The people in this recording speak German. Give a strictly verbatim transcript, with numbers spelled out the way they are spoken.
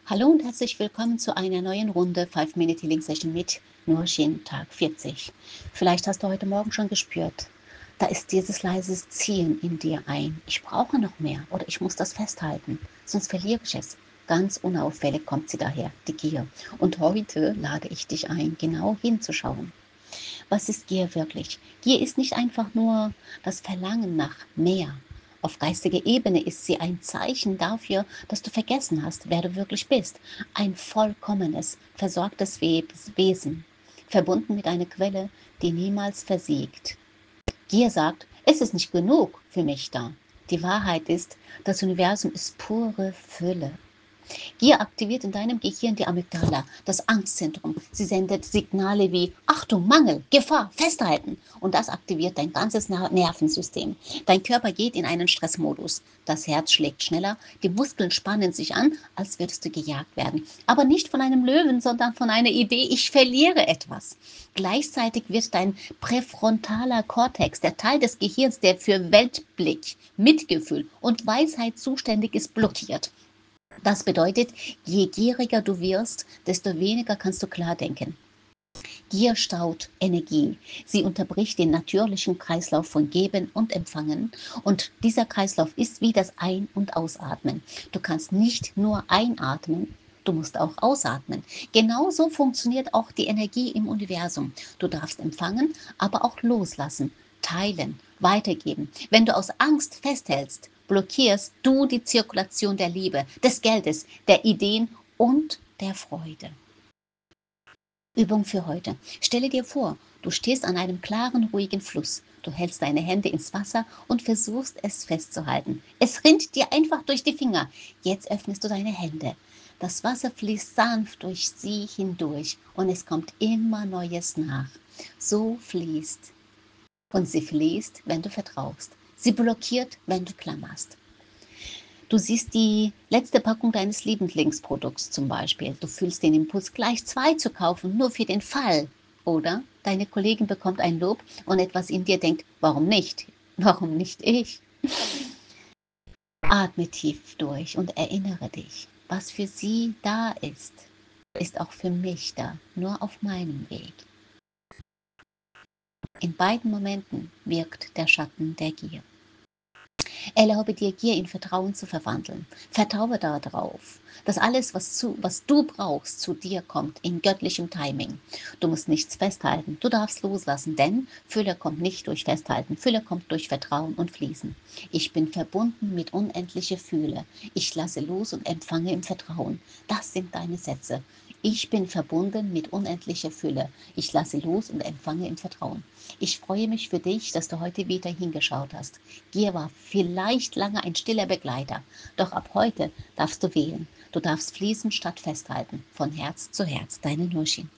Hallo und herzlich willkommen zu einer neuen Runde five Minute Healing Session mit Nursin, Tag vierzig. Vielleicht hast du heute Morgen schon gespürt, da ist dieses leises Ziehen in dir ein. Ich brauche noch mehr oder ich muss das festhalten, sonst verliere ich es. Ganz unauffällig kommt sie daher, die Gier. Und heute lade ich dich ein, genau hinzuschauen. Was ist Gier wirklich? Gier ist nicht einfach nur das Verlangen nach mehr. Auf geistiger Ebene ist sie ein Zeichen dafür, dass du vergessen hast, wer du wirklich bist. Ein vollkommenes, versorgtes Wesen, verbunden mit einer Quelle, die niemals versiegt. Gier sagt, es ist nicht genug für mich da. Die Wahrheit ist, das Universum ist pure Fülle. Gier aktiviert in deinem Gehirn die Amygdala, das Angstzentrum. Sie sendet Signale wie Achtung, Mangel, Gefahr, festhalten. Und das aktiviert dein ganzes Nervensystem. Dein Körper geht in einen Stressmodus. Das Herz schlägt schneller, die Muskeln spannen sich an, als würdest du gejagt werden. Aber nicht von einem Löwen, sondern von einer Idee, ich verliere etwas. Gleichzeitig wird dein präfrontaler Kortex, der Teil des Gehirns, der für Weltblick, Mitgefühl und Weisheit zuständig ist, blockiert. Das bedeutet, je gieriger du wirst, desto weniger kannst du klar denken. Gier staut Energie. Sie unterbricht den natürlichen Kreislauf von Geben und Empfangen. Und dieser Kreislauf ist wie das Ein- und Ausatmen. Du kannst nicht nur einatmen, du musst auch ausatmen. Genauso funktioniert auch die Energie im Universum. Du darfst empfangen, aber auch loslassen, teilen, weitergeben. Wenn du aus Angst festhältst, blockierst du die Zirkulation der Liebe, des Geldes, der Ideen und der Freude. Übung für heute. Stelle dir vor, du stehst an einem klaren, ruhigen Fluss. Du hältst deine Hände ins Wasser und versuchst es festzuhalten. Es rinnt dir einfach durch die Finger. Jetzt öffnest du deine Hände. Das Wasser fließt sanft durch sie hindurch und es kommt immer Neues nach. So fließt. Und sie fließt, wenn du vertraust. Sie blockiert, wenn du klammerst. Du siehst die letzte Packung deines Lieblingsprodukts zum Beispiel. Du fühlst den Impuls, gleich zwei zu kaufen, nur für den Fall. Oder deine Kollegin bekommt ein Lob und etwas in dir denkt, warum nicht? Warum nicht ich? Atme tief durch und erinnere dich, was für sie da ist, ist auch für mich da, nur auf meinem Weg. In beiden Momenten wirkt der Schatten der Gier. Erlaube dir, Gier in Vertrauen zu verwandeln. Vertraue darauf, dass alles, was, zu, was du brauchst, zu dir kommt in göttlichem Timing. Du musst nichts festhalten, du darfst loslassen, denn Fülle kommt nicht durch Festhalten, Fülle kommt durch Vertrauen und Fließen. Ich bin verbunden mit unendlicher Fülle. Ich lasse los und empfange im Vertrauen. Das sind deine Sätze. Ich bin verbunden mit unendlicher Fülle. Ich lasse los und empfange im Vertrauen. Ich freue mich für dich, dass du heute wieder hingeschaut hast. Gier war vielleicht lange ein stiller Begleiter, doch ab heute darfst du wählen. Du darfst fließen statt festhalten. Von Herz zu Herz, deine Nursin.